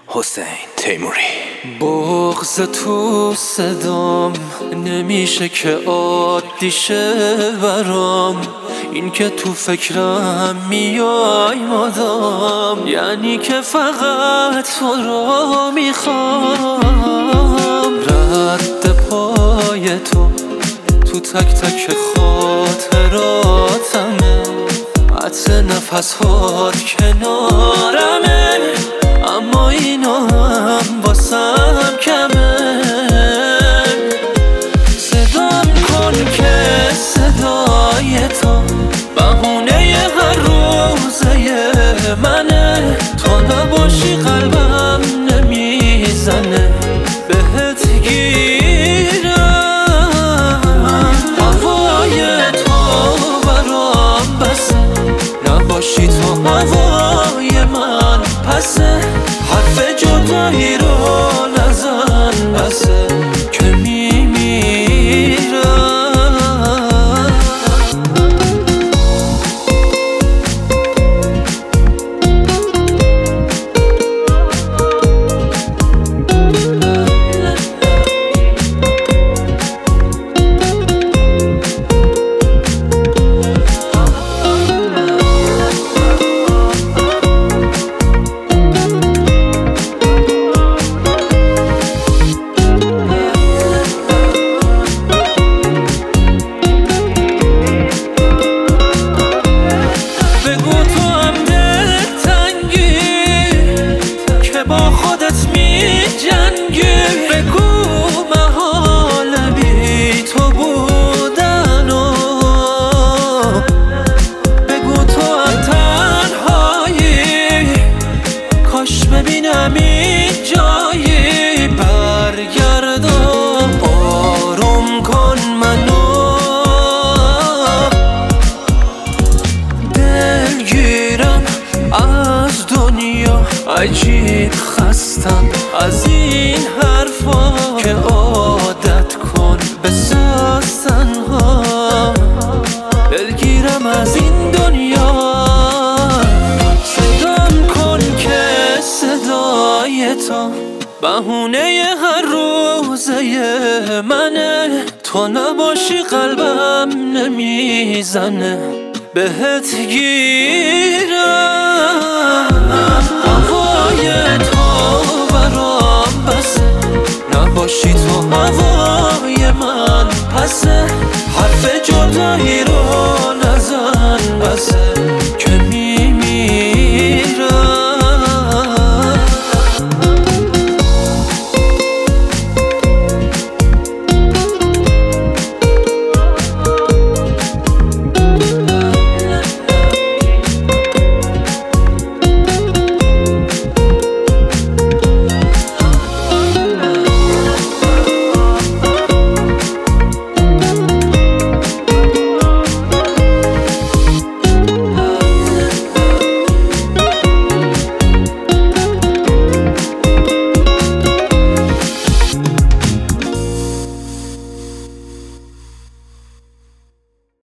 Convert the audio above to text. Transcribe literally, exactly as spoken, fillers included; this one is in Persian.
حسین تیموری. بغض تو صدام نمیشه که عادی شه برام، این که تو فکرم میای مدام، یعنی که فقط تو رو میخوام. رد پای تو تو تک تک خاطراتمه، عطر نفس هات کنارمه، اما اینا هم واسم کمه. صدام کن که صدای تو بهونه هر روزه منه، تو نباشی قلبم نمیزنه بهت گیرم. هوای تو برام بسه، نباشی تو هوای من پسه، حرف جدایی رو نزن بسه که میمیرم. با خودت می جنگی، بگو محال بی تو بودن و بگو تو هم تنهایی، کاش ببینم این جایی. برگرد و آروم کن منو، دلگیرم از دنیا، عجیب خستم از این حرفا که عادت کن بساز تنها. دلگیرم از این دنیا، صدام کن که صدای تو بهونه هر روزه منه، تو نباشی قلبم نمیزنه بهت گیرم. هوای تو برام بسه، نباشی تو هوای من پسه، حرف جدایی رو